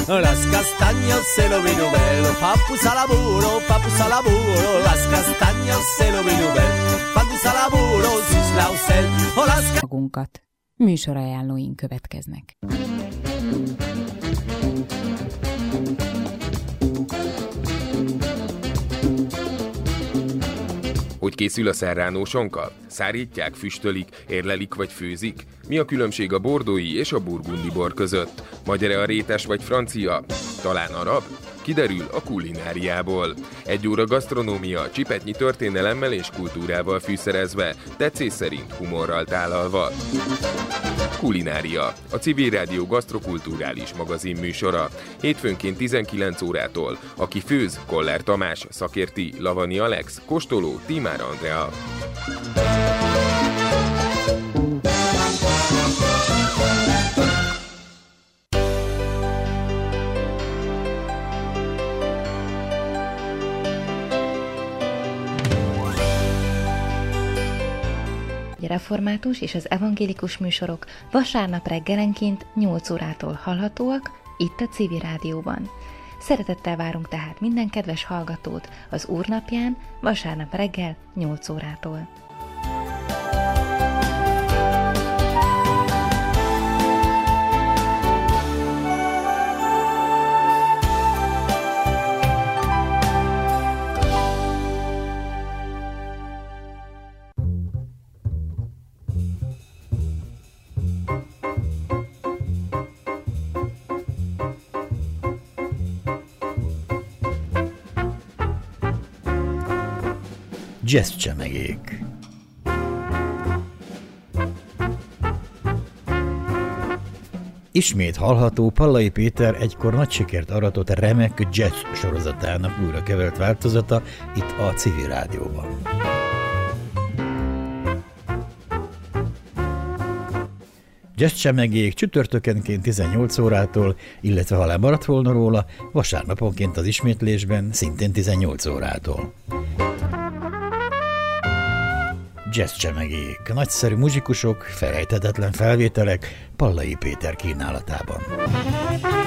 las castañas se lo vino bello, papus a lavoro, las castañas se lo vino bello, papus a lavoro, sus lausel, las magunkat. Műsorajánlóink következnek. Hogy készül a serrano sonka? Szárítják, füstölik, érlelik vagy főzik? Mi a különbség a bordói és a burgundi bor között? Magyar-e a rétes vagy francia? Talán arab? Kiderül a kulináriából. 1 óra gasztronómia, csipetnyi történelemmel és kultúrával fűszerezve, tetszés szerint humorral tálalva. Kulinária, a Civil Rádió gasztrokulturális magazin műsora. Hétfőnként 19 órától. Aki főz, Koller Tamás, szakérti, Lavani Alex, kóstoló, Tímár Andrea. Református és az evangélikus műsorok vasárnap reggelenként 8 órától hallhatóak itt a Civil Rádióban. Szeretettel várunk tehát minden kedves hallgatót az Úrnapján vasárnap reggel 8 órától. Jazzcsemegék. Ismét hallható Pallai Péter egykor nagy sikert aratott remek jazz sorozatának újra kevert változata itt a Civil Rádióban. Jazzcsemegék csütörtökenként 18 órától, illetve ha lemaradt volna róla, vasárnaponként az ismétlésben szintén 18 órától. Jazzcsemegék, nagyszerű muzsikusok, felejthetetlen felvételek Pallai Péter kínálatában.